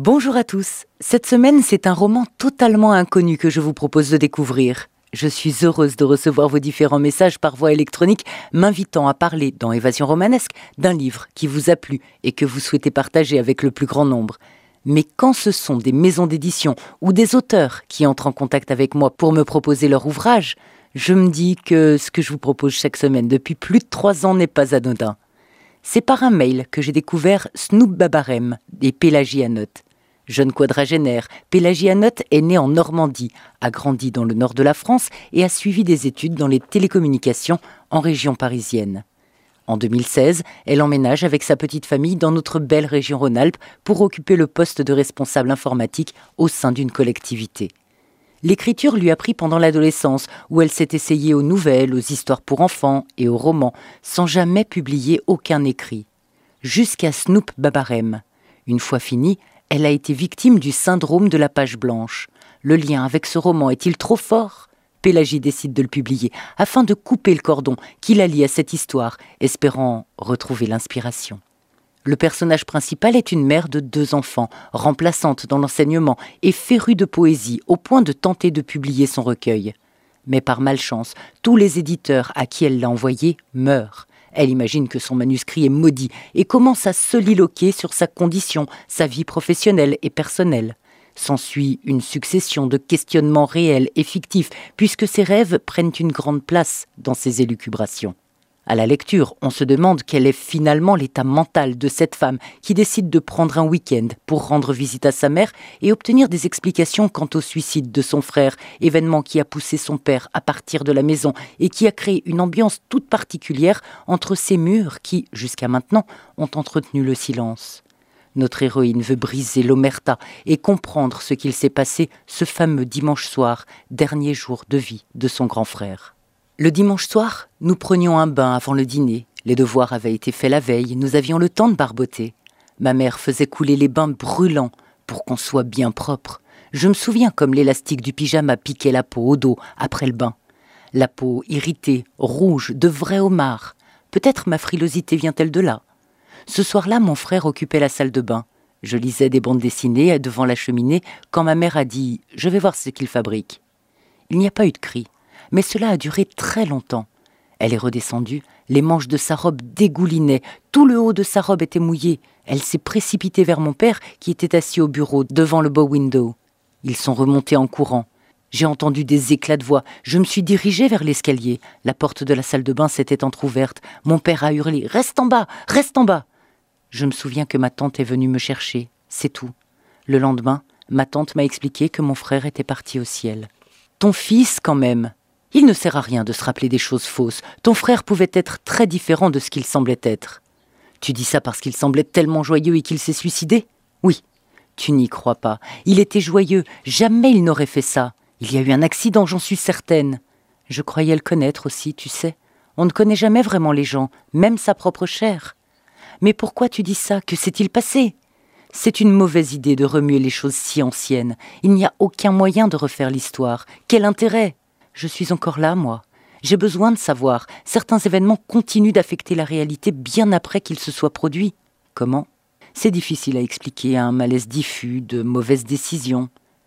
Bonjour à tous. Cette semaine, c'est un roman totalement inconnu que je vous propose de découvrir. Je suis heureuse de recevoir vos différents messages par voie électronique m'invitant à parler dans Évasion romanesque d'un livre qui vous a plu et que vous souhaitez partager avec le plus grand nombre. Mais quand ce sont des maisons d'édition ou des auteurs qui entrent en contact avec moi pour me proposer leur ouvrage, je me dis que ce que je vous propose chaque semaine depuis plus de 3 ans n'est pas anodin. C'est par un mail que j'ai découvert Snoop Babarem et Pélagie-Anote. Jeune quadragénaire, Pélagie-Anote est née en Normandie, a grandi dans le nord de la France et a suivi des études dans les télécommunications en région parisienne. En 2016, elle emménage avec sa petite famille dans notre belle région Rhône-Alpes pour occuper le poste de responsable informatique au sein d'une collectivité. L'écriture lui a pris pendant l'adolescence, où elle s'est essayée aux nouvelles, aux histoires pour enfants et aux romans, sans jamais publier aucun écrit. Jusqu'à Snoop Babarem. Une fois fini, elle a été victime du syndrome de la page blanche. Le lien avec ce roman est-il trop fort ? Pélagie décide de le publier, afin de couper le cordon qui la lie à cette histoire, espérant retrouver l'inspiration. Le personnage principal est une mère de 2 enfants, remplaçante dans l'enseignement et férue de poésie, au point de tenter de publier son recueil. Mais par malchance, tous les éditeurs à qui elle l'a envoyé meurent. Elle imagine que son manuscrit est maudit et commence à soliloquer sur sa condition, sa vie professionnelle et personnelle. S'ensuit une succession de questionnements réels et fictifs, puisque ses rêves prennent une grande place dans ses élucubrations. À la lecture, on se demande quel est finalement l'état mental de cette femme qui décide de prendre un week-end pour rendre visite à sa mère et obtenir des explications quant au suicide de son frère, événement qui a poussé son père à partir de la maison et qui a créé une ambiance toute particulière entre ces murs qui, jusqu'à maintenant, ont entretenu le silence. Notre héroïne veut briser l'omerta et comprendre ce qu'il s'est passé ce fameux dimanche soir, dernier jour de vie de son grand frère. Le dimanche soir, nous prenions un bain avant le dîner. Les devoirs avaient été faits la veille, nous avions le temps de barboter. Ma mère faisait couler les bains brûlants pour qu'on soit bien propre. Je me souviens comme l'élastique du pyjama piquait la peau au dos après le bain. La peau irritée, rouge, de vrai homard. Peut-être ma frilosité vient-elle de là. Ce soir-là, mon frère occupait la salle de bain. Je lisais des bandes dessinées devant la cheminée quand ma mère a dit « Je vais voir ce qu'il fabrique ». Il n'y a pas eu de cri. Mais cela a duré très longtemps. Elle est redescendue, les manches de sa robe dégoulinaient, tout le haut de sa robe était mouillé. Elle s'est précipitée vers mon père qui était assis au bureau devant le bow window. Ils sont remontés en courant. J'ai entendu des éclats de voix. Je me suis dirigée vers l'escalier. La porte de la salle de bain s'était entr'ouverte. Mon père a hurlé « Reste en bas, reste en bas !» Je me souviens que ma tante est venue me chercher, c'est tout. Le lendemain, ma tante m'a expliqué que mon frère était parti au ciel. « Ton fils, quand même !» Il ne sert à rien de se rappeler des choses fausses. Ton frère pouvait être très différent de ce qu'il semblait être. Tu dis ça parce qu'il semblait tellement joyeux et qu'il s'est suicidé ? Oui. Tu n'y crois pas. Il était joyeux. Jamais il n'aurait fait ça. Il y a eu un accident, j'en suis certaine. Je croyais le connaître aussi, tu sais. On ne connaît jamais vraiment les gens, même sa propre chair. Mais pourquoi tu dis ça ? Que s'est-il passé ? C'est une mauvaise idée de remuer les choses si anciennes. Il n'y a aucun moyen de refaire l'histoire. Quel intérêt ? Je suis encore là, moi. J'ai besoin de savoir. Certains événements continuent d'affecter la réalité bien après qu'ils se soient produits. Comment ? C'est difficile à expliquer à un malaise diffus, de mauvaises décisions.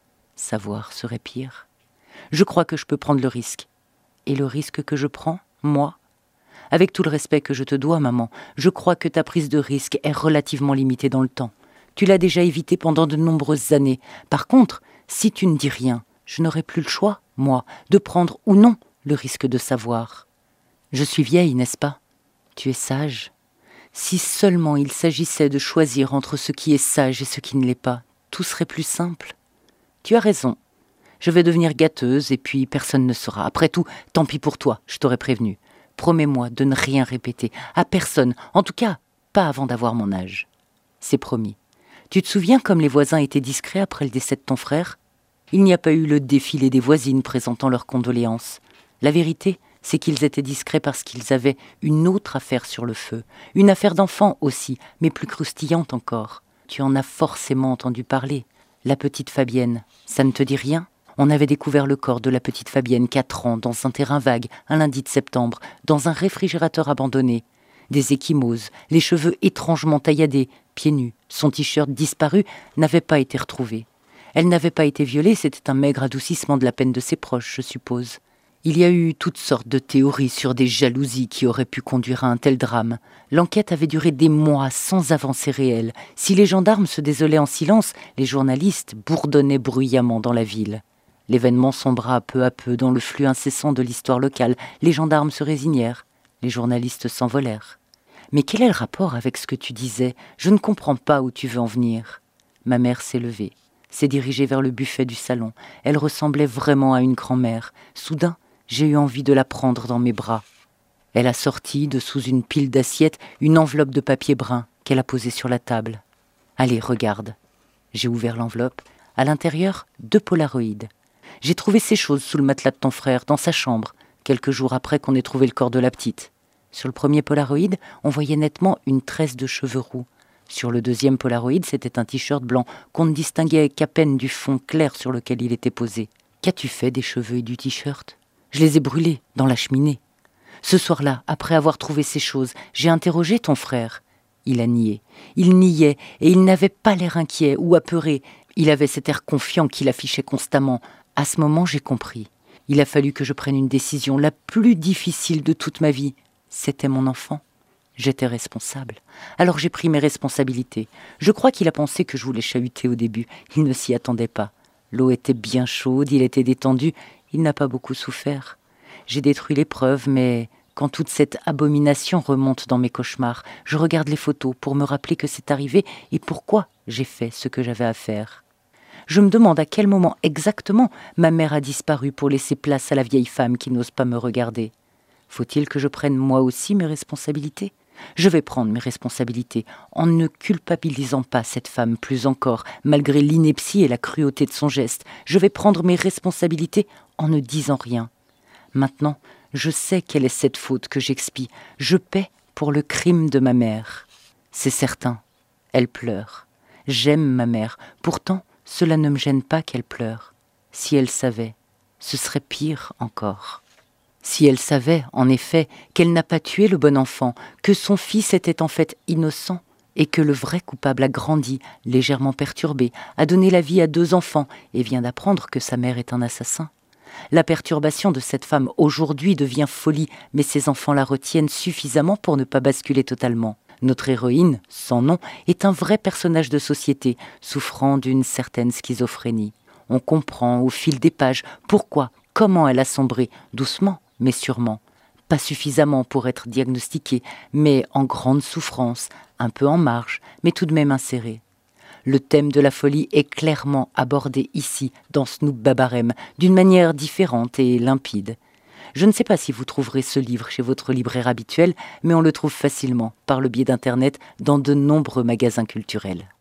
Savoir serait pire. Je crois que je peux prendre le risque. Et le risque que je prends, moi ? Avec tout le respect que je te dois, maman, je crois que ta prise de risque est relativement limitée dans le temps. Tu l'as déjà évité pendant de nombreuses années. Par contre, si tu ne dis rien, je n'aurai plus le choix, moi, de prendre ou non le risque de savoir. Je suis vieille, n'est-ce pas ? Tu es sage. Si seulement il s'agissait de choisir entre ce qui est sage et ce qui ne l'est pas, tout serait plus simple. Tu as raison. Je vais devenir gâteuse et puis personne ne saura. Après tout, tant pis pour toi, je t'aurais prévenu. Promets-moi de ne rien répéter, à personne, en tout cas, pas avant d'avoir mon âge. C'est promis. Tu te souviens comme les voisins étaient discrets après le décès de ton frère ? Il n'y a pas eu le défilé des voisines présentant leurs condoléances. La vérité, c'est qu'ils étaient discrets parce qu'ils avaient une autre affaire sur le feu. Une affaire d'enfant aussi, mais plus croustillante encore. Tu en as forcément entendu parler. La petite Fabienne, ça ne te dit rien ? On avait découvert le corps de la petite Fabienne, 4 ans, dans un terrain vague, un lundi de septembre, dans un réfrigérateur abandonné. des ecchymoses, les cheveux étrangement tailladés, pieds nus. Son t-shirt disparu n'avait pas été retrouvé. Elle n'avait pas été violée, c'était un maigre adoucissement de la peine de ses proches, je suppose. Il y a eu toutes sortes de théories sur des jalousies qui auraient pu conduire à un tel drame. L'enquête avait duré des mois sans avancée réelle. Si les gendarmes se désolaient en silence, les journalistes bourdonnaient bruyamment dans la ville. L'événement sombra peu à peu dans le flux incessant de l'histoire locale. Les gendarmes se résignèrent. Les journalistes s'envolèrent. Mais quel est le rapport avec ce que tu disais? Je ne comprends pas où tu veux en venir. Ma mère s'est levée, s'est dirigée vers le buffet du salon. Elle ressemblait vraiment à une grand-mère. Soudain, j'ai eu envie de la prendre dans mes bras. Elle a sorti, de sous une pile d'assiettes, une enveloppe de papier brun qu'elle a posée sur la table. « Allez, regarde. » J'ai ouvert l'enveloppe. À l'intérieur, 2 polaroïdes. J'ai trouvé ces choses sous le matelas de ton frère, dans sa chambre, quelques jours après qu'on ait trouvé le corps de la petite. Sur le premier polaroïde, on voyait nettement une tresse de cheveux roux. Sur le deuxième polaroïde, c'était un t-shirt blanc qu'on ne distinguait qu'à peine du fond clair sur lequel il était posé. Qu'as-tu fait des cheveux et du t-shirt ? Je les ai brûlés dans la cheminée. Ce soir-là, après avoir trouvé ces choses, j'ai interrogé ton frère. Il a nié. Il niait et il n'avait pas l'air inquiet ou apeuré. Il avait cet air confiant qu'il affichait constamment. À ce moment, j'ai compris. Il a fallu que je prenne une décision la plus difficile de toute ma vie. C'était mon enfant. J'étais responsable. Alors j'ai pris mes responsabilités. Je crois qu'il a pensé que je voulais chahuter au début. Il ne s'y attendait pas. L'eau était bien chaude, il était détendu. Il n'a pas beaucoup souffert. J'ai détruit les preuves, mais quand toute cette abomination remonte dans mes cauchemars, je regarde les photos pour me rappeler que c'est arrivé et pourquoi j'ai fait ce que j'avais à faire. Je me demande à quel moment exactement ma mère a disparu pour laisser place à la vieille femme qui n'ose pas me regarder. Faut-il que je prenne moi aussi mes responsabilités ? Je vais prendre mes responsabilités en ne culpabilisant pas cette femme plus encore, malgré l'ineptie et la cruauté de son geste. Je vais prendre mes responsabilités en ne disant rien. Maintenant, je sais quelle est cette faute que j'expie. Je paie pour le crime de ma mère. C'est certain, elle pleure. J'aime ma mère, pourtant cela ne me gêne pas qu'elle pleure. Si elle savait, ce serait pire encore. Si elle savait, en effet, qu'elle n'a pas tué le bon enfant, que son fils était en fait innocent, et que le vrai coupable a grandi, légèrement perturbé, a donné la vie à 2 enfants, et vient d'apprendre que sa mère est un assassin. La perturbation de cette femme aujourd'hui devient folie, mais ses enfants la retiennent suffisamment pour ne pas basculer totalement. Notre héroïne, sans nom, est un vrai personnage de société, souffrant d'une certaine schizophrénie. On comprend au fil des pages pourquoi, comment elle a sombré, doucement, mais sûrement. Pas suffisamment pour être diagnostiquée, mais en grande souffrance, un peu en marge, mais tout de même insérée. Le thème de la folie est clairement abordé ici, dans Snoop Babarem, d'une manière différente et limpide. Je ne sais pas si vous trouverez ce livre chez votre libraire habituel, mais on le trouve facilement, par le biais d'Internet, dans de nombreux magasins culturels.